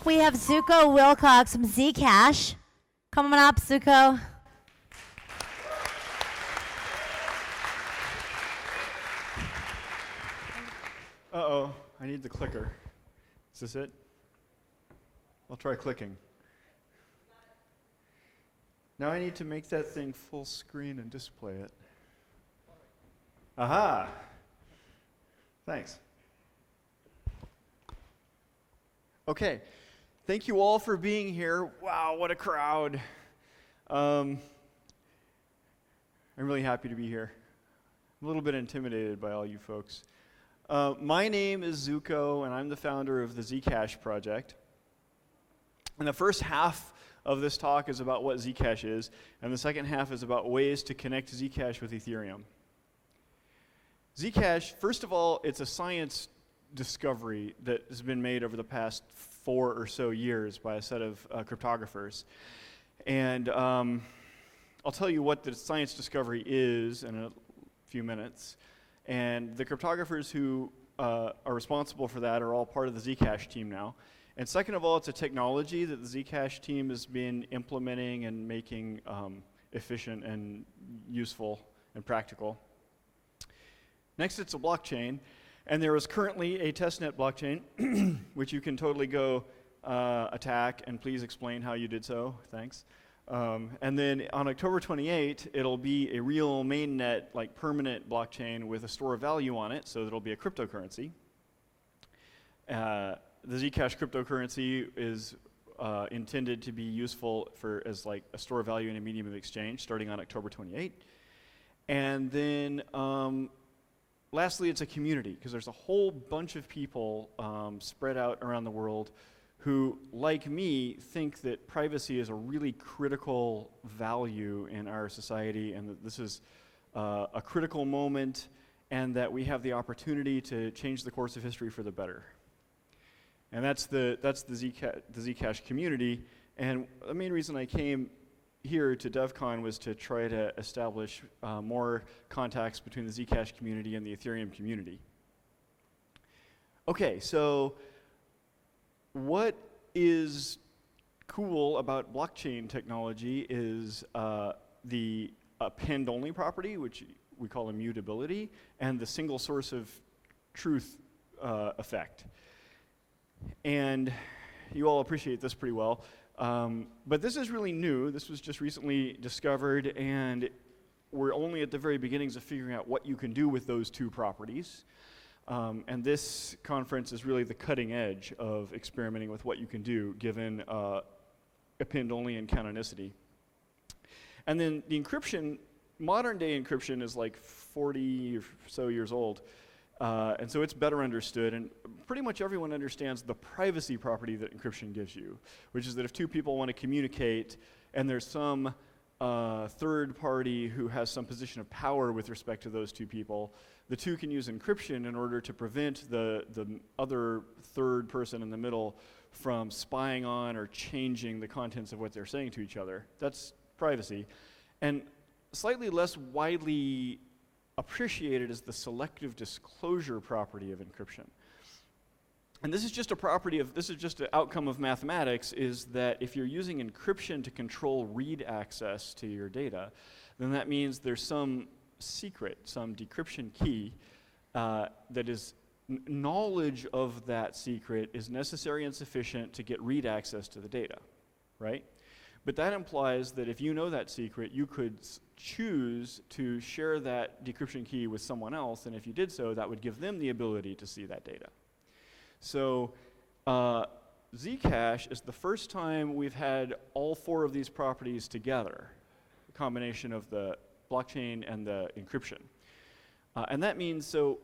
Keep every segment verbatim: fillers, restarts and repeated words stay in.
We have Zuko Wilcox from Zcash. Come on up, Zuko. Uh-oh, I need the clicker. Is this it? I'll try clicking. Now I need to make that thing full screen and display it. Aha! Thanks. Okay, thank you all for being here. Wow, what a crowd. Um, I'm really happy to be here. I'm a little bit intimidated by all you folks. Uh, my name is Zuko, and I'm the founder of the Zcash project. And the first half of this talk is about what Zcash is, and the second half is about ways to connect Zcash with Ethereum. Zcash, first of all, it's a science discovery that has been made over the past four or so years by a set of uh, cryptographers. And um, I'll tell you what the science discovery is in a few minutes. And the cryptographers who uh, are responsible for that are all part of the Zcash team now. And second of all, it's a technology that the Zcash team has been implementing and making um, efficient and useful and practical. Next, it's a blockchain. And there is currently a testnet blockchain, which you can totally go uh, attack, and please explain how you did so. Thanks. Um, and then on October twenty-eighth, it'll be a real mainnet, like permanent blockchain with a store of value on it, so it'll be a cryptocurrency. Uh, the Zcash cryptocurrency is uh, intended to be useful for as like a store of value and a medium of exchange, starting on October twenty-eighth. And then um, lastly, it's a community, because there's a whole bunch of people um, spread out around the world who, like me, think that privacy is a really critical value in our society, and that this is uh, a critical moment, and that we have the opportunity to change the course of history for the better. And that's the that's the Zcash, the Zcash community. And the main reason I came here to DevCon was to try to establish uh, more contacts between the Zcash community and the Ethereum community. Okay, so what is cool about blockchain technology is uh, the append-only property, which we call immutability, and the single source of truth uh, effect. And you all appreciate this pretty well. Um, but this is really new. This was just recently discovered, and we're only at the very beginnings of figuring out what you can do with those two properties. Um, and this conference is really the cutting edge of experimenting with what you can do given uh, append-only and canonicity. And then the encryption, modern day encryption is like forty or so years old. Uh, and so it's better understood, and pretty much everyone understands the privacy property that encryption gives you, which is that if two people want to communicate and there's some uh, third party who has some position of power with respect to those two people, the two can use encryption in order to prevent the, the other third person in the middle from spying on or changing the contents of what they're saying to each other. That's privacy. And slightly less widely appreciated is the selective disclosure property of encryption. And this is just a property of, this is just an outcome of mathematics, is that if you're using encryption to control read access to your data, then that means there's some secret, some decryption key uh, that is, n knowledge of that secret is necessary and sufficient to get read access to the data, right? But that implies that if you know that secret, you could choose to share that decryption key with someone else, and if you did so, that would give them the ability to see that data. So uh, Zcash is the first time we've had all four of these properties together, a combination of the blockchain and the encryption. Uh, and that means, so,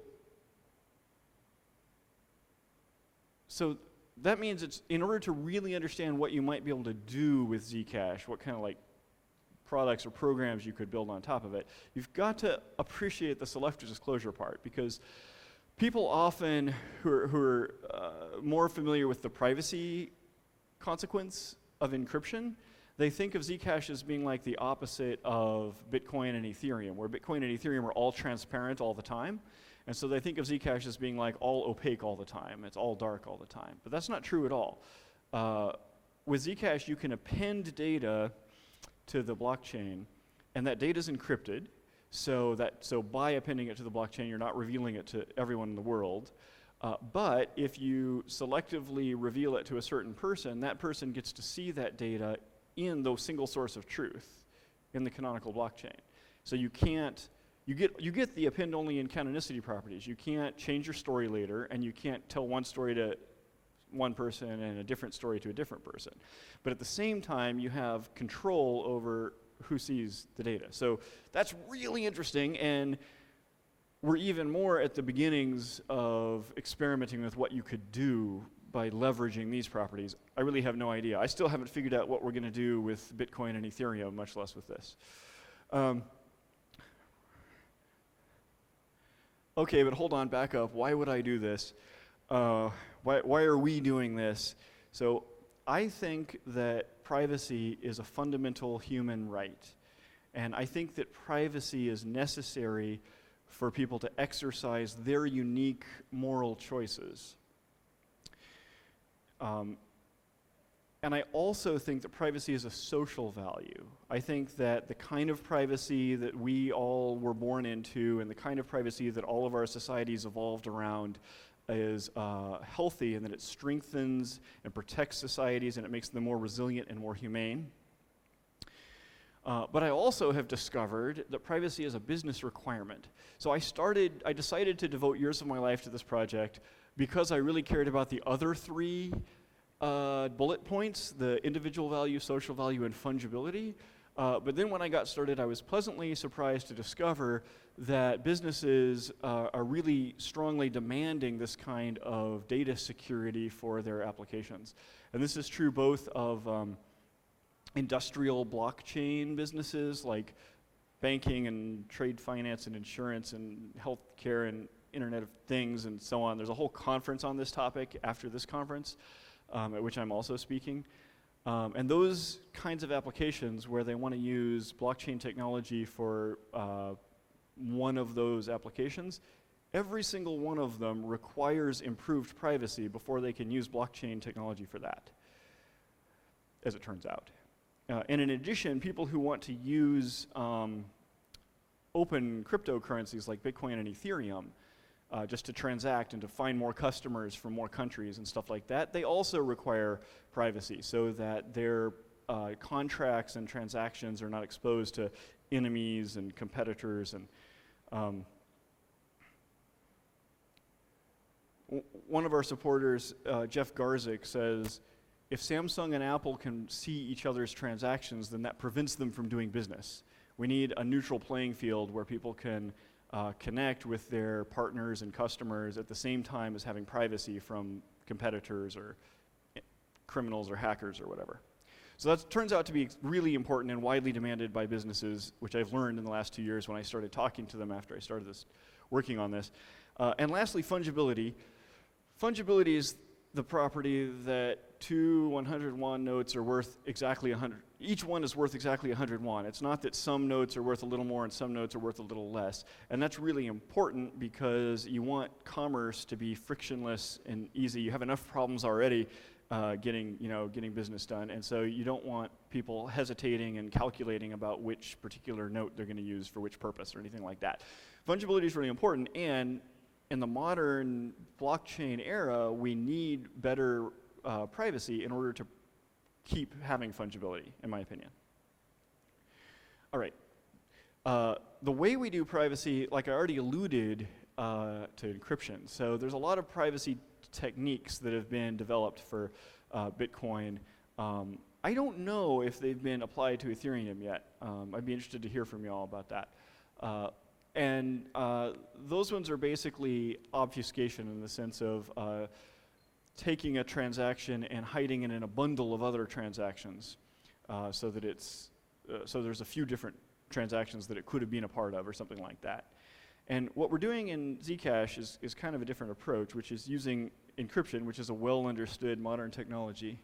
so that means it's, in order to really understand what you might be able to do with Zcash, what kind of like products or programs you could build on top of it, you've got to appreciate the selective disclosure part, because people often who are, who are uh, more familiar with the privacy consequence of encryption, they think of Zcash as being like the opposite of Bitcoin and Ethereum, where Bitcoin and Ethereum are all transparent all the time. And so they think of Zcash as being like all opaque all the time. It's all dark all the time. But that's not true at all. uh, with Zcash, you can append data to the blockchain, and that data is encrypted. So that so by appending it to the blockchain, you're not revealing it to everyone in the world. Uh, but if you selectively reveal it to a certain person, that person gets to see that data in the single source of truth in the canonical blockchain. So you can't, you get, you get the append only and canonicity properties. You can't change your story later, and you can't tell one story to one person and a different story to a different person. But at the same time, you have control over who sees the data. So that's really interesting, and we're even more at the beginnings of experimenting with what you could do by leveraging these properties. I really have no idea. I still haven't figured out what we're going to do with Bitcoin and Ethereum, much less with this. Um, okay, but hold on, back up. Why would I do this? Uh, why, why are we doing this? So I think that privacy is a fundamental human right. And I think that privacy is necessary for people to exercise their unique moral choices. Um, and I also think that privacy is a social value. I think that the kind of privacy that we all were born into and the kind of privacy that all of our societies evolved around is uh, healthy, and that it strengthens and protects societies, and it makes them more resilient and more humane. Uh, but I also have discovered that privacy is a business requirement. So I started, I decided to devote years of my life to this project because I really cared about the other three uh, bullet points, the individual value, social value, and fungibility. Uh, but then when I got started, I was pleasantly surprised to discover that businesses uh, are really strongly demanding this kind of data security for their applications. And this is true both of um, industrial blockchain businesses like banking and trade finance and insurance and healthcare and Internet of Things and so on. There's a whole conference on this topic after this conference, um, at which I'm also speaking. Um, and those kinds of applications where they want to use blockchain technology for uh, one of those applications, every single one of them requires improved privacy before they can use blockchain technology for that, as it turns out. Uh, and in addition, people who want to use um, open cryptocurrencies like Bitcoin and Ethereum uh, just to transact and to find more customers from more countries and stuff like that, they also require privacy so that their uh, contracts and transactions are not exposed to enemies and competitors. And um, w- one of our supporters, uh, Jeff Garzik, says, if Samsung and Apple can see each other's transactions, then that prevents them from doing business. We need a neutral playing field where people can uh, connect with their partners and customers at the same time as having privacy from competitors or criminals or hackers or whatever. So that turns out to be really important and widely demanded by businesses, which I've learned in the last two years when I started talking to them after I started this, working on this. Uh, and lastly, fungibility. Fungibility is the property that two one hundred won notes are worth exactly one hundred. Each one is worth exactly one hundred won. It's not that some notes are worth a little more and some notes are worth a little less. And that's really important because you want commerce to be frictionless and easy. You have enough problems already uh, getting, you know, getting business done. And so you don't want people hesitating and calculating about which particular note they're going to use for which purpose or anything like that. Fungibility is really important, and in the modern blockchain era, we need better uh, privacy in order to keep having fungibility, in my opinion. All right. Uh, the way we do privacy, like I already alluded uh, to encryption. So there's a lot of privacy techniques that have been developed for uh, Bitcoin. Um, I don't know if they've been applied to Ethereum yet. Um, I'd be interested to hear from y'all about that. Uh, And uh, those ones are basically obfuscation in the sense of uh, taking a transaction and hiding it in a bundle of other transactions, uh, so that it's uh, so there's a few different transactions that it could have been a part of, or something like that. And what we're doing in Zcash is is kind of a different approach, which is using encryption, which is a well understood modern technology,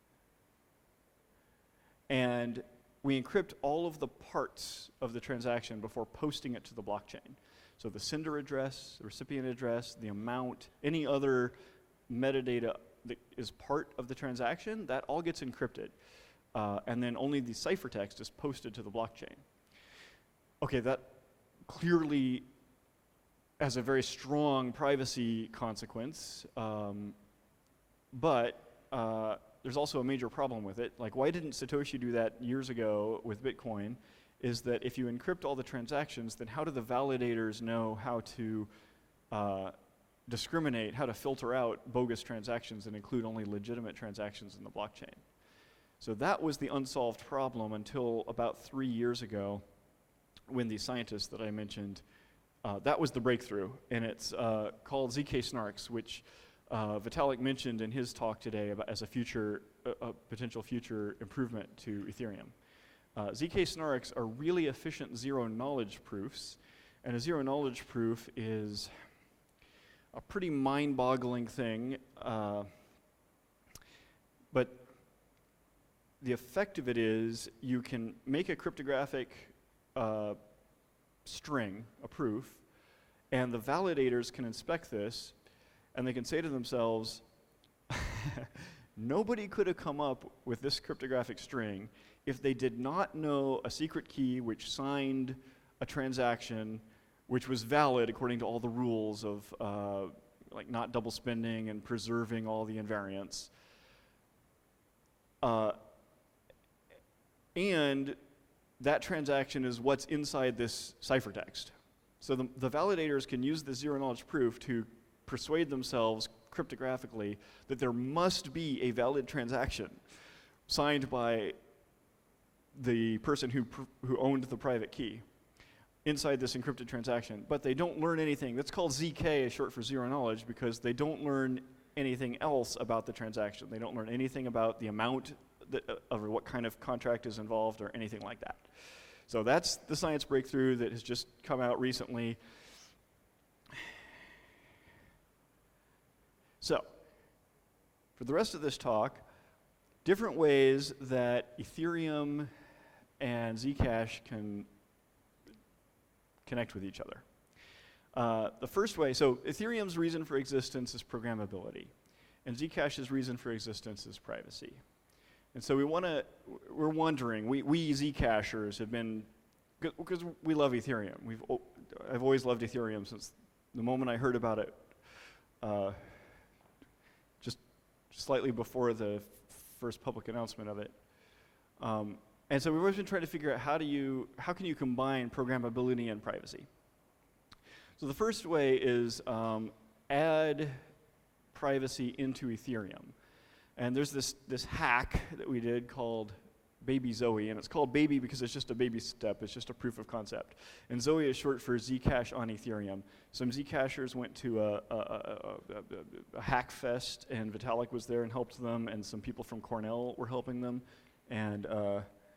and we encrypt all of the parts of the transaction before posting it to the blockchain. So the sender address, the recipient address, the amount, any other metadata that is part of the transaction, that all gets encrypted. Uh, and then only the ciphertext is posted to the blockchain. Okay, that clearly has a very strong privacy consequence, um, but uh, there's also a major problem with it. Like, why didn't Satoshi do that years ago with Bitcoin? Is that if you encrypt all the transactions, then how do the validators know how to uh, discriminate, how to filter out bogus transactions and include only legitimate transactions in the blockchain? So that was the unsolved problem until about three years ago, when the scientists that I mentioned, uh, that was the breakthrough, and it's uh, called Z K SNARKs, which uh, Vitalik mentioned in his talk today about as a future, uh, a potential future improvement to Ethereum. Uh, Z K SNARKs are really efficient zero-knowledge proofs, and a zero-knowledge proof is a pretty mind-boggling thing, uh, but the effect of it is you can make a cryptographic uh, string, a proof, and the validators can inspect this, and they can say to themselves, nobody could have come up with this cryptographic string if they did not know a secret key which signed a transaction which was valid according to all the rules of uh, like not double spending and preserving all the invariants. Uh, and that transaction is what's inside this ciphertext. So the, the validators can use the zero-knowledge proof to persuade themselves cryptographically that there must be a valid transaction signed by the person who, pr who owned the private key inside this encrypted transaction, but they don't learn anything. That's called Z K, short for zero knowledge, because they don't learn anything else about the transaction. They don't learn anything about the amount that, uh, of what kind of contract is involved or anything like that. So that's the science breakthrough that has just come out recently. So, for the rest of this talk, different ways that Ethereum and Zcash can connect with each other. Uh, the first way, so Ethereum's reason for existence is programmability, and Zcash's reason for existence is privacy. And so we want to, we're wondering, we, we Zcashers have been, because we love Ethereum. We've, I've always loved Ethereum since the moment I heard about it, uh, just slightly before the first public announcement of it. Um, and so we've always been trying to figure out how do you, how can you combine programmability and privacy? So the first way is um, add privacy into Ethereum. And there's this, this hack that we did called Baby Zoe, and it's called Baby because it's just a baby step, it's just a proof of concept. And Zoe is short for Zcash on Ethereum. Some Zcashers went to a, a, a, a, a hack fest, and Vitalik was there and helped them, and some people from Cornell were helping them. And uh,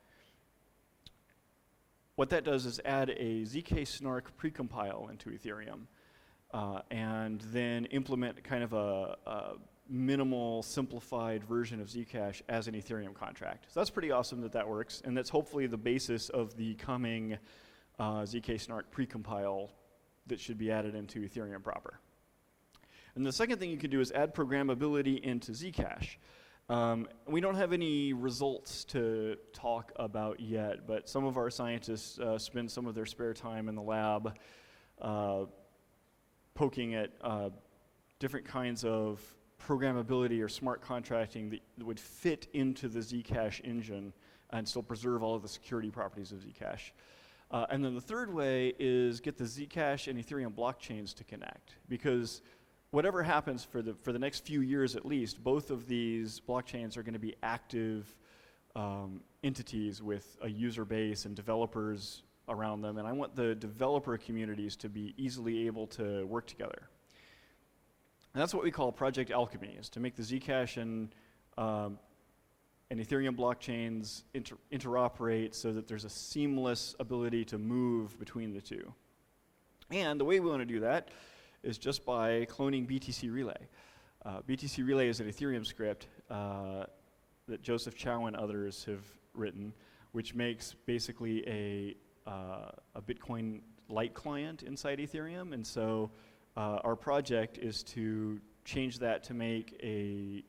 what that does is add a Z K SNARK precompile into Ethereum, uh, and then implement kind of a, a minimal, simplified version of Zcash as an Ethereum contract. So that's pretty awesome that that works, and that's hopefully the basis of the coming uh, Z K SNARK precompile that should be added into Ethereum proper. And the second thing you can do is add programmability into Zcash. Um, we don't have any results to talk about yet, but some of our scientists uh, spend some of their spare time in the lab uh, poking at uh, different kinds of programmability or smart contracting that would fit into the Zcash engine and still preserve all of the security properties of Zcash. Uh, and then the third way is get the Zcash and Ethereum blockchains to connect, because whatever happens for the, for the next few years at least, both of these blockchains are going to be active um, entities with a user base and developers around them, and I want the developer communities to be easily able to work together. And that's what we call Project Alchemy, is to make the Zcash and, um, and Ethereum blockchains inter interoperate so that there's a seamless ability to move between the two. And the way we want to do that is just by cloning B T C Relay. Uh, B T C Relay is an Ethereum script uh, that Joseph Chow and others have written, which makes basically a, uh, a Bitcoin light client inside Ethereum. And so uh, our project is to change that to make a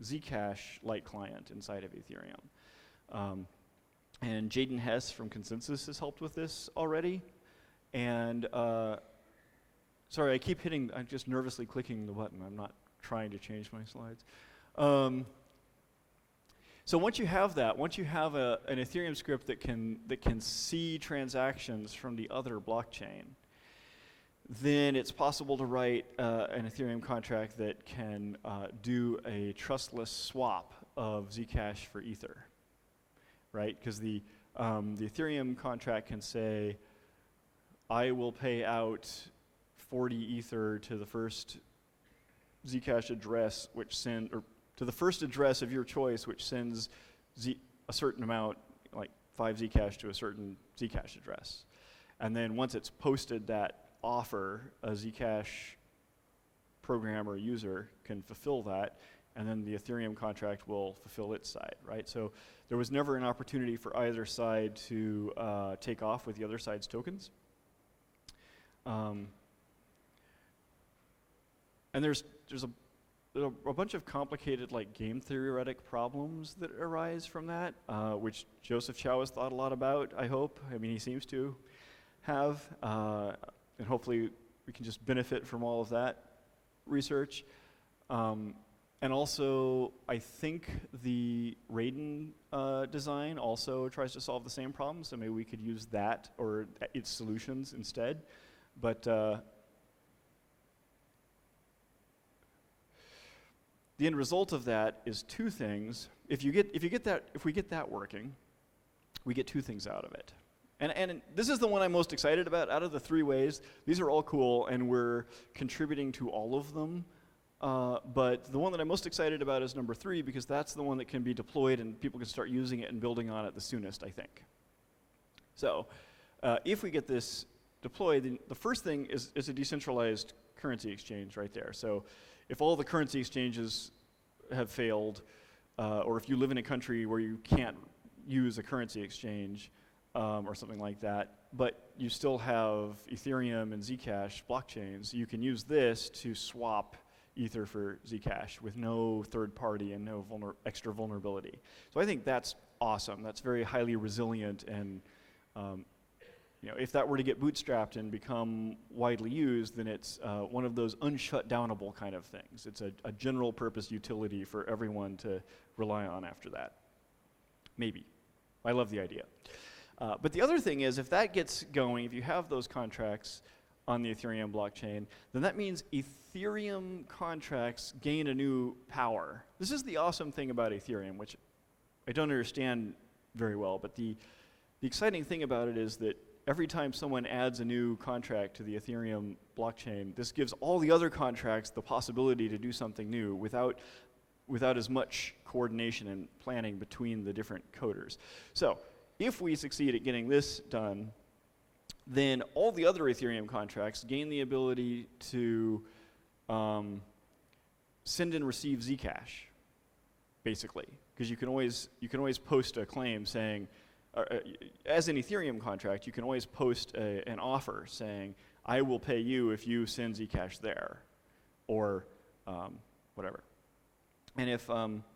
Zcash-like client inside of Ethereum. Um, and Jaden Hess from Consensus has helped with this already. And uh, sorry, I keep hitting, I'm just nervously clicking the button. I'm not trying to change my slides. Um, so once you have that, once you have a, an Ethereum script that can, that can see transactions from the other blockchain, then it's possible to write uh, an Ethereum contract that can uh, do a trustless swap of Zcash for Ether, right? Because the, um, the Ethereum contract can say, I will pay out forty Ether to the first Zcash address, which send, or to the first address of your choice, which sends Z, a certain amount, like five Zcash to a certain Zcash address. And then once it's posted that offer, a Zcash programmer or user can fulfill that, and then the Ethereum contract will fulfill its side, right? So there was never an opportunity for either side to uh, take off with the other side's tokens. Um, and there's there's a, there's a, a bunch of complicated like game theoretic problems that arise from that, uh, which Joseph Chow has thought a lot about, I hope. I mean, he seems to have. Uh, And hopefully we can just benefit from all of that research. Um, and also, I think the Raiden uh, design also tries to solve the same problem, so maybe we could use that or its solutions instead. But uh, the end result of that is two things. If you get, if you get that, if we get that working, we get two things out of it. And, and this is the one I'm most excited about. Out of the three ways, these are all cool, and we're contributing to all of them. Uh, but the one that I'm most excited about is number three, because that's the one that can be deployed and people can start using it and building on it the soonest, I think. So uh, if we get this deployed, then the first thing is, is a decentralized currency exchange right there. So if all the currency exchanges have failed, uh, or if you live in a country where you can't use a currency exchange, Um, or something like that, but you still have Ethereum and Zcash blockchains, you can use this to swap Ether for Zcash with no third party and no vulner extra vulnerability. So I think that's awesome. That's very highly resilient, and um, you know, if that were to get bootstrapped and become widely used, then it's uh, one of those unshutdownable kind of things. It's a, a general purpose utility for everyone to rely on after that. Maybe. I love the idea. Uh, but the other thing is, if that gets going, if you have those contracts on the Ethereum blockchain, then that means Ethereum contracts gain a new power. This is the awesome thing about Ethereum, which I don't understand very well, but the, the exciting thing about it is that every time someone adds a new contract to the Ethereum blockchain, this gives all the other contracts the possibility to do something new without, without as much coordination and planning between the different coders. So, if we succeed at getting this done, then all the other Ethereum contracts gain the ability to um, send and receive Zcash, basically, because you can always you can always post a claim saying, uh, uh, as an Ethereum contract, you can always post a, an offer saying, I will pay you if you send Zcash there, or um, whatever. And if um,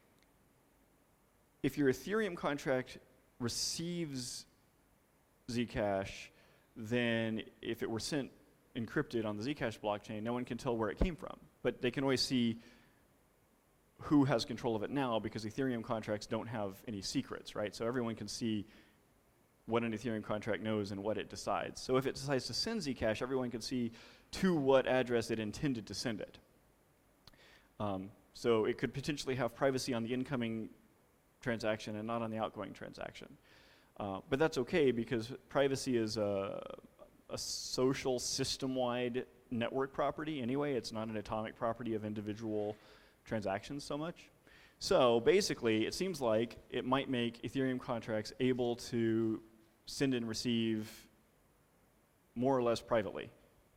if your Ethereum contract receives Zcash, then if it were sent encrypted on the Zcash blockchain, no one can tell where it came from. But they can always see who has control of it now, because Ethereum contracts don't have any secrets, right? So everyone can see what an Ethereum contract knows and what it decides. So if it decides to send Zcash, everyone can see to what address it intended to send it. Um, so it could potentially have privacy on the incoming transaction and not on the outgoing transaction. Uh, but that's okay, because privacy is a, a social system-wide network property anyway. It's not an atomic property of individual transactions so much. So basically, it seems like it might make Ethereum contracts able to send and receive more or less privately.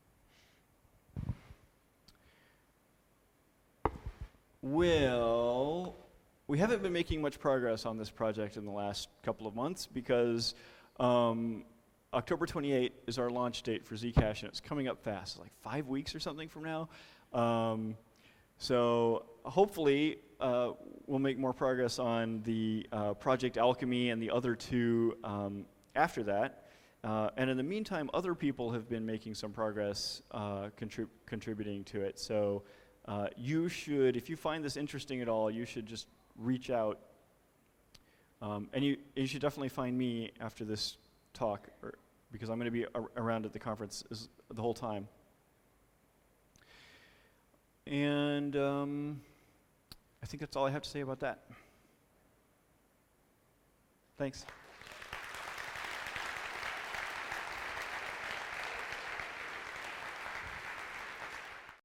Well, we haven't been making much progress on this project in the last couple of months because um, October twenty-eighth is our launch date for Zcash, and it's coming up fast, like five weeks or something from now. Um, so hopefully uh, we'll make more progress on the uh, Project Alchemy and the other two um, after that. Uh, and in the meantime, other people have been making some progress uh, contrib- contributing to it. So uh, you should, if you find this interesting at all, you should just reach out. Um, and you, you should definitely find me after this talk, or, because I'm going to be ar- around at the conference is, the whole time. And um, I think that's all I have to say about that. Thanks.